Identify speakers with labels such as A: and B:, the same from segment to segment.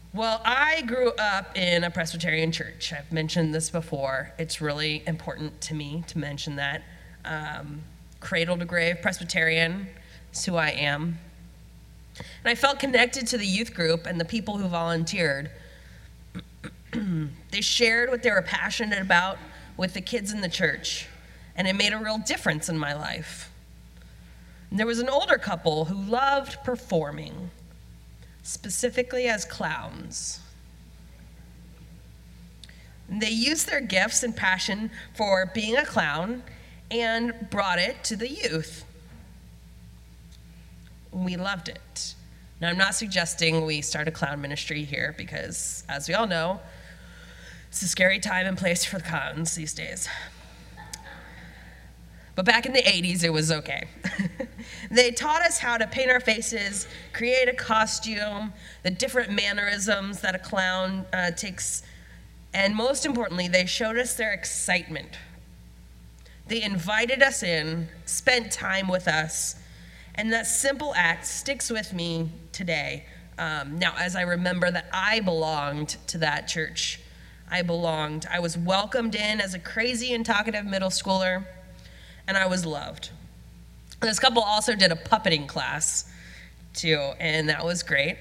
A: Well, I grew up in a Presbyterian church. I've mentioned this before. It's really important to me to mention that. Cradle to grave Presbyterian is who I am. And I felt connected to the youth group and the people who volunteered. They shared what they were passionate about with the kids in the church, and it made a real difference in my life. And there was an older couple who loved performing, specifically as clowns. And they used their gifts and passion for being a clown and brought it to the youth. We loved it. Now, I'm not suggesting we start a clown ministry here because, as we all know, it's a scary time and place for clowns these days. But back in the 80s, it was okay. They taught us how to paint our faces, create a costume, the different mannerisms that a clown takes, and most importantly, they showed us their excitement. They invited us in, spent time with us, and that simple act sticks with me today. Now, as I remember that I belonged to that church, I was welcomed in as a crazy and talkative middle schooler, and I was loved. This couple also did a puppeting class, too, and that was great.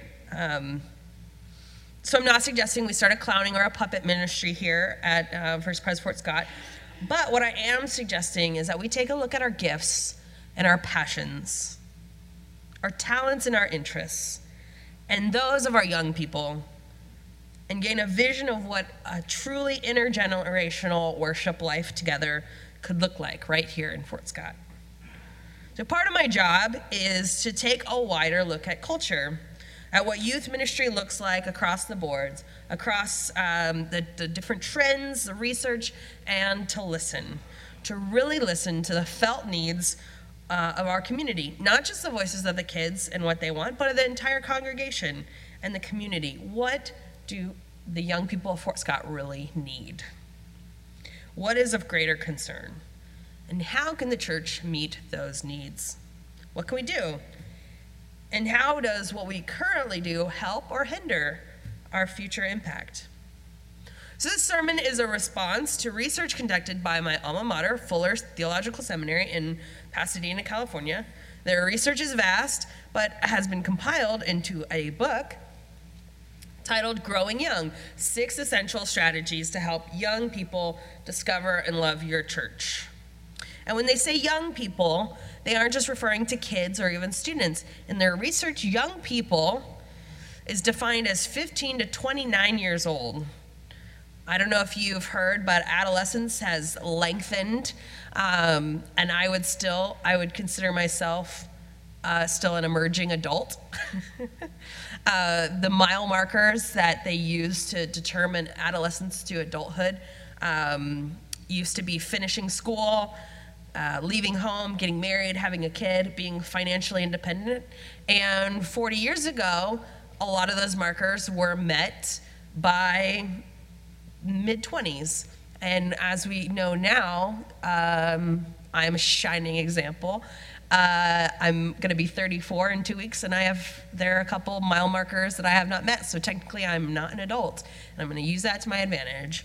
A: So I'm not suggesting we start a clowning or a puppet ministry here at First Pres Fort Scott, but what I am suggesting is that we take a look at our gifts and our passions, our talents and our interests, and those of our young people, and gain a vision of what a truly intergenerational worship life together could look like right here in Fort Scott. So part of my job is to take a wider look at culture, at what youth ministry looks like across the boards, across the different trends, the research, and to really listen to the felt needs of our community, not just the voices of the kids and what they want, but of the entire congregation and the community. What do the young people of Fort Scott really need? What is of greater concern? And how can the church meet those needs? What can we do? And how does what we currently do help or hinder our future impact? So this sermon is a response to research conducted by my alma mater, Fuller Theological Seminary in Pasadena, California. Their research is vast, but has been compiled into a book titled Growing Young, 6 Essential Strategies to Help Young People Discover and Love Your Church. And when they say young people, they aren't just referring to kids or even students. In their research, young people is defined as 15 to 29 years old. I don't know if you've heard, but adolescence has lengthened, and I would consider myself still an emerging adult. The mile markers that they use to determine adolescence to adulthood used to be finishing school, leaving home, getting married, having a kid, being financially independent. And 40 years ago, a lot of those markers were met by mid-20s. And as we know now, I'm a shining example. I'm going to be 34 in 2 weeks, and there are a couple mile markers that I have not met, so technically I'm not an adult, and I'm going to use that to my advantage.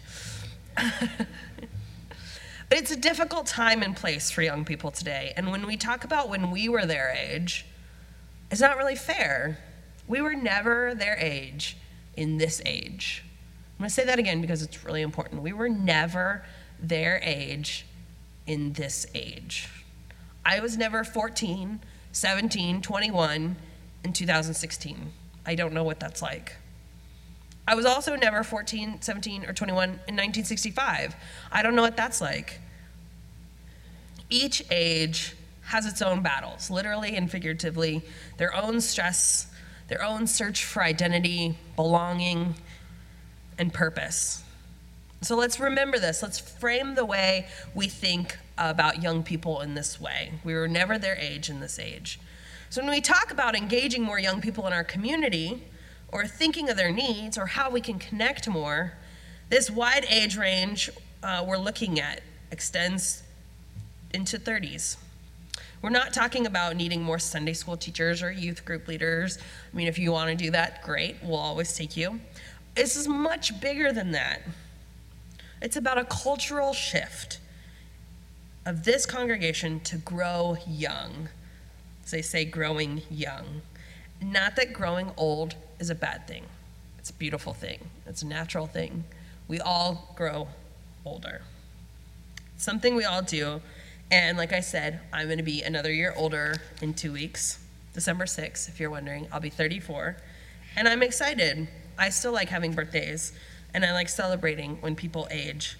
A: But it's a difficult time and place for young people today, and when we talk about when we were their age, it's not really fair. We were never their age in this age. I'm going to say that again because it's really important. We were never their age in this age. I was never 14, 17, 21 in 2016. I don't know what that's like. I was also never 14, 17, or 21 in 1965. I don't know what that's like. Each age has its own battles, literally and figuratively, their own stress, their own search for identity, belonging, and purpose. So let's remember this. Let's frame the way we think about young people in this way. We were never their age in this age. So when we talk about engaging more young people in our community, or thinking of their needs, or how we can connect more, this wide age range we're looking at extends into 30s. We're not talking about needing more Sunday school teachers or youth group leaders. I mean, if you want to do that, great. We'll always take you. This is much bigger than that. It's about a cultural shift of this congregation to grow young. As they say, growing young. Not that growing old is a bad thing. It's a beautiful thing. It's a natural thing. We all grow older. Something we all do. And like I said, I'm going to be another year older in 2 weeks. December 6th, if you're wondering. I'll be 34. And I'm excited. I still like having birthdays. And I like celebrating when people age.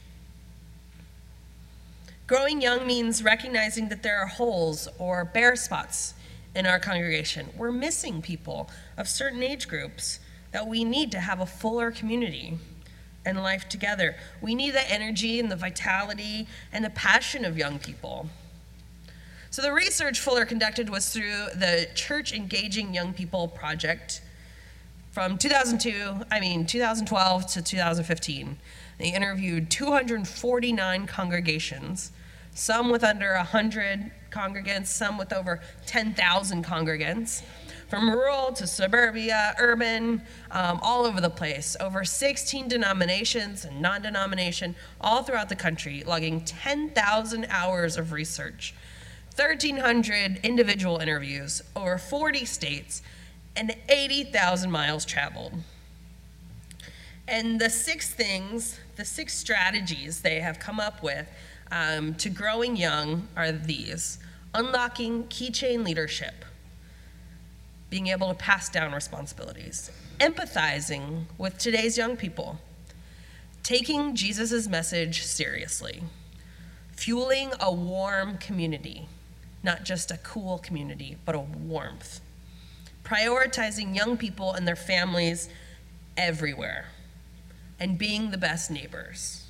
A: Growing young means recognizing that there are holes or bare spots in our congregation. We're missing people of certain age groups that we need to have a fuller community and life together. We need the energy and the vitality and the passion of young people. So the research Fuller conducted was through the Church Engaging Young People project from 2012 to 2015. They interviewed 249 congregations, some with under 100 congregants, some with over 10,000 congregants, from rural to suburbia, urban, all over the place. Over 16 denominations and non-denomination, all throughout the country, logging 10,000 hours of research, 1,300 individual interviews, over 40 states, and 80,000 miles traveled. And the six strategies they have come up with to growing young are these: unlocking keychain leadership, being able to pass down responsibilities, empathizing with today's young people, taking Jesus' message seriously, fueling a warm community, not just a cool community, but a warmth, prioritizing young people and their families everywhere, and being the best neighbors.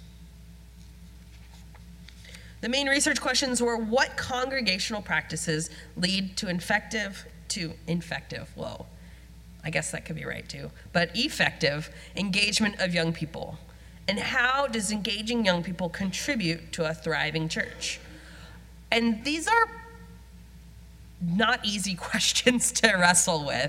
A: The main research questions were: what congregational practices lead to effective, I guess that could be right too, but effective engagement of young people? And how does engaging young people contribute to a thriving church? And these are not easy questions to wrestle with.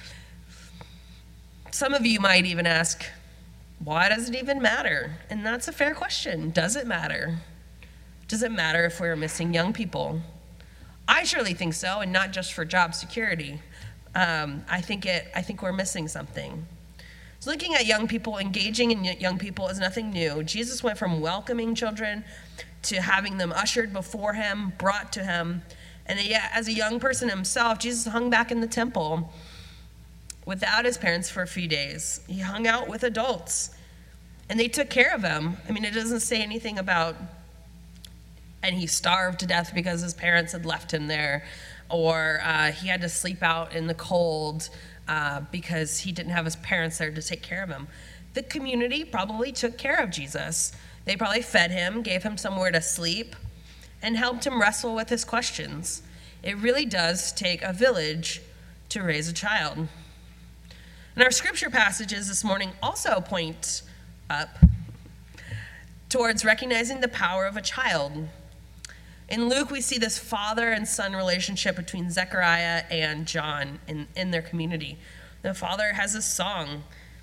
A: Some of you might even ask, why does it even matter? And that's a fair question. Does it matter? Does it matter if we're missing young people? I surely think so, and not just for job security. I think we're missing something. So looking at young people, engaging in young people is nothing new. Jesus went from welcoming children to having them ushered before him, brought to him. And yet, as a young person himself, Jesus hung back in the temple without his parents for a few days. He hung out with adults, and they took care of him. I mean, it doesn't say anything about, and he starved to death because his parents had left him there, or he had to sleep out in the cold because he didn't have his parents there to take care of him. The community probably took care of Jesus. They probably fed him, gave him somewhere to sleep, and helped him wrestle with his questions. It really does take a village to raise a child. And our scripture passages this morning also point up towards recognizing the power of a child. In Luke, we see this father and son relationship between Zechariah and John in their community. The father has a song.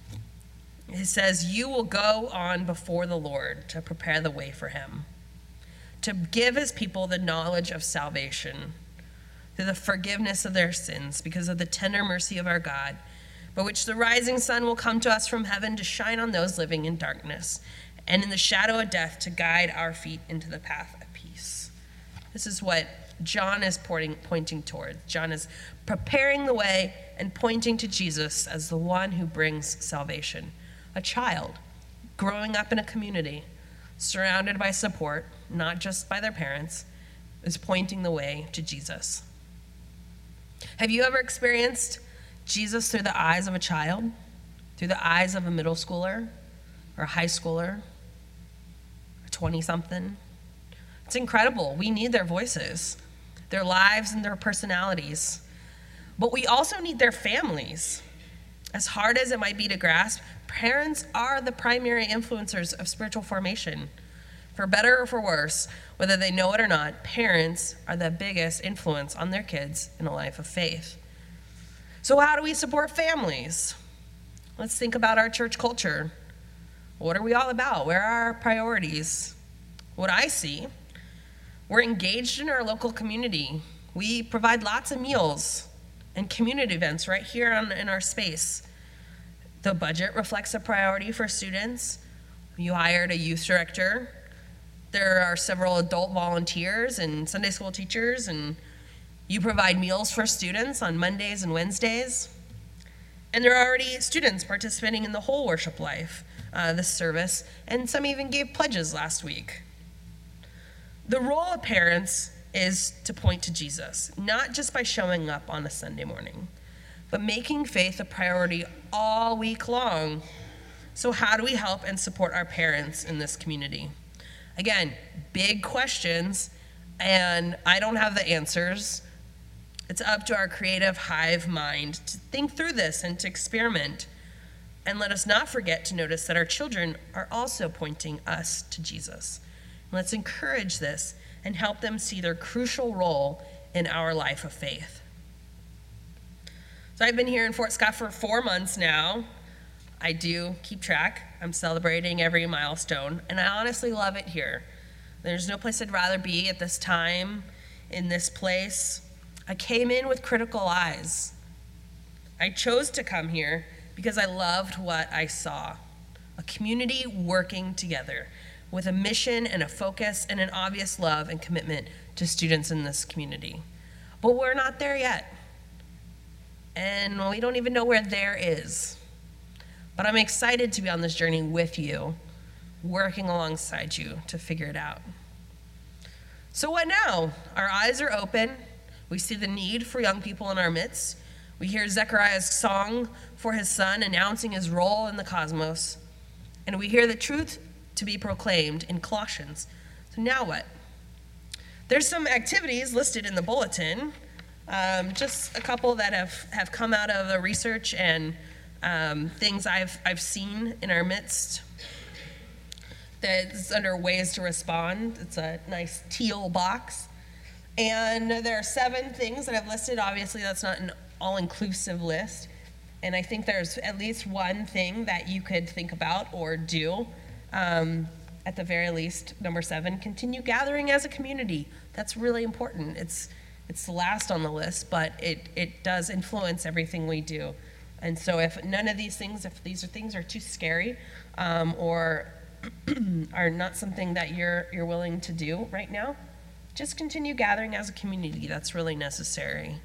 A: He says, "You will go on before the Lord to prepare the way for him, to give his people the knowledge of salvation through the forgiveness of their sins because of the tender mercy of our God, by which the rising sun will come to us from heaven to shine on those living in darkness and in the shadow of death, to guide our feet into the path of peace." This is what John is pointing toward. John is preparing the way and pointing to Jesus as the one who brings salvation. A child growing up in a community, surrounded by support, not just by their parents, is pointing the way to Jesus. Have you ever experienced Jesus through the eyes of a child? Through the eyes of a middle schooler or a high schooler, a 20-something? It's incredible. We need their voices, their lives, and their personalities. But we also need their families. As hard as it might be to grasp, parents are the primary influencers of spiritual formation. For better or for worse, whether they know it or not, parents are the biggest influence on their kids in a life of faith. So how do we support families? Let's think about our church culture. What are we all about? Where are our priorities? What I see, we're engaged in our local community. We provide lots of meals and community events right here in our space. The budget reflects a priority for students. You hired a youth director. There are several adult volunteers and Sunday school teachers, and you provide meals for students on Mondays and Wednesdays. And there are already students participating in the whole worship life this service, and some even gave pledges last week. The role of parents is to point to Jesus, not just by showing up on a Sunday morning, but making faith a priority all week long. So how do we help and support our parents in this community? Again, big questions, and I don't have the answers. It's up to our creative hive mind to think through this and to experiment. And let us not forget to notice that our children are also pointing us to Jesus. Let's encourage this and help them see their crucial role in our life of faith. So I've been here in Fort Scott for 4 months now. I do keep track. I'm celebrating every milestone, and I honestly love it here. There's no place I'd rather be at this time, in this place. I came in with critical eyes. I chose to come here because I loved what I saw. A community working together with a mission and a focus and an obvious love and commitment to students in this community. But we're not there yet. And we don't even know where there is. But I'm excited to be on this journey with you, working alongside you to figure it out. So what now? Our eyes are open. We see the need for young people in our midst. We hear Zechariah's song for his son announcing his role in the cosmos. And we hear the truth to be proclaimed in Colossians. So now what? There's some activities listed in the bulletin, just a couple that have come out of the research and things I've seen in our midst. That's under ways to respond. It's a nice teal box. And there are 7 things that I've listed. Obviously, that's not an all-inclusive list. And I think there's at least one thing that you could think about or do. At the very least, number 7, continue gathering as a community. That's really important. It's the last on the list, but it does influence everything we do. And so if none of these things, if these things are too scary or are not something that you're willing to do right now, just continue gathering as a community. That's really necessary.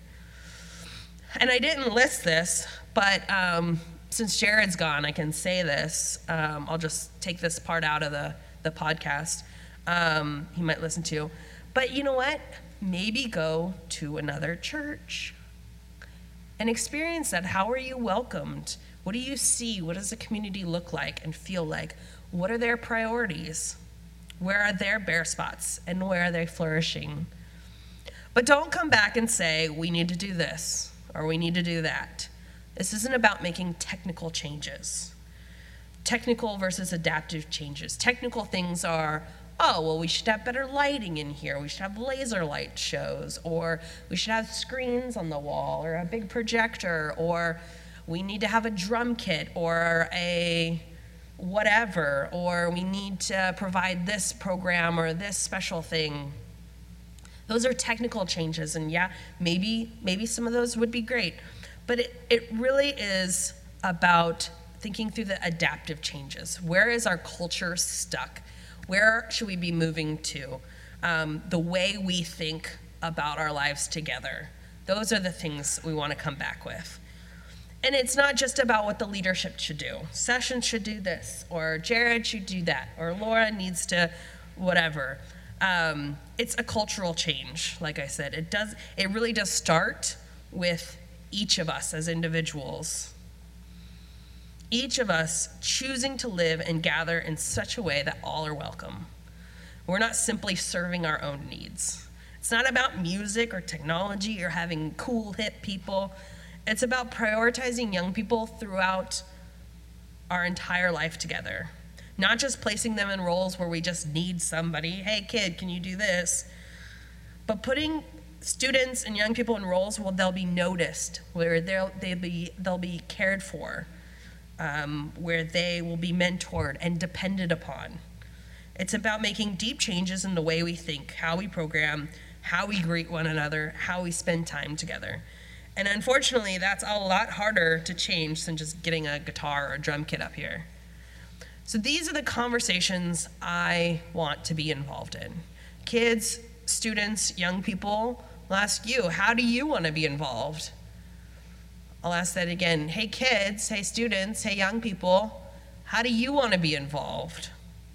A: And I didn't list this, but since Jared's gone, I can say this. I'll just take this part out of the podcast he might listen to. But you know what? Maybe go to another church and experience that. How are you welcomed? What do you see? What does the community look like and feel like? What are their priorities? Where are their bare spots and where are they flourishing? But don't come back and say, we need to do this or we need to do that. This isn't about making technical changes. Technical versus adaptive changes. Technical things are, oh, well, we should have better lighting in here. We should have laser light shows, or we should have screens on the wall, or a big projector, or we need to have a drum kit, or a whatever, or we need to provide this program or this special thing. Those are technical changes, and yeah, maybe some of those would be great. But it really is about thinking through the adaptive changes. Where is our culture stuck? Where should we be moving to? The way we think about our lives together. Those are the things we want to come back with. And it's not just about what the leadership should do. Sessions should do this, or Jared should do that, or Laura needs to whatever. It's a cultural change, like I said. It really does start with each of us as individuals. Each of us choosing to live and gather in such a way that all are welcome. We're not simply serving our own needs. It's not about music or technology or having cool, hip people. It's about prioritizing young people throughout our entire life together. Not just placing them in roles where we just need somebody, hey kid, can you do this? But putting students and young people in roles where they'll be noticed, where they'll be cared for, where they will be mentored and depended upon. It's about making deep changes in the way we think, how we program, how we greet one another, how we spend time together. And unfortunately, that's a lot harder to change than just getting a guitar or a drum kit up here. So these are the conversations I want to be involved in. Kids, students, young people, I'll ask you, how do you want to be involved? I'll ask that again. Hey kids, hey students, hey young people, how do you want to be involved?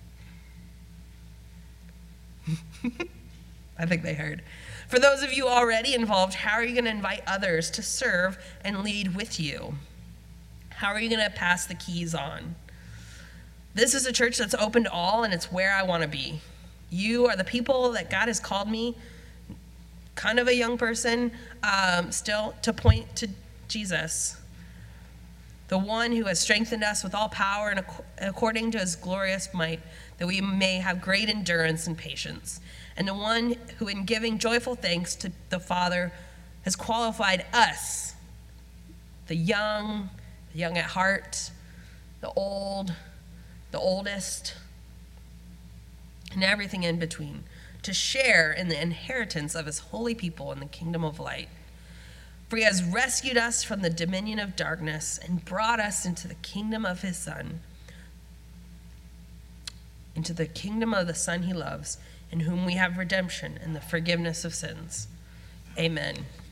A: I think they heard. For those of you already involved, how are you going to invite others to serve and lead with you? How are you going to pass the keys on? This is a church that's open to all, and it's where I want to be. You are the people that God has called me, kind of a young person, still to point to Jesus, the one who has strengthened us with all power and according to his glorious might, that we may have great endurance and patience, and the one who in giving joyful thanks to the Father has qualified us, the young at heart, the old, the oldest, and everything in between, to share in the inheritance of his holy people in the kingdom of light. For he has rescued us from the dominion of darkness and brought us into the kingdom of his Son, into the kingdom of the Son he loves, in whom we have redemption and the forgiveness of sins. Amen.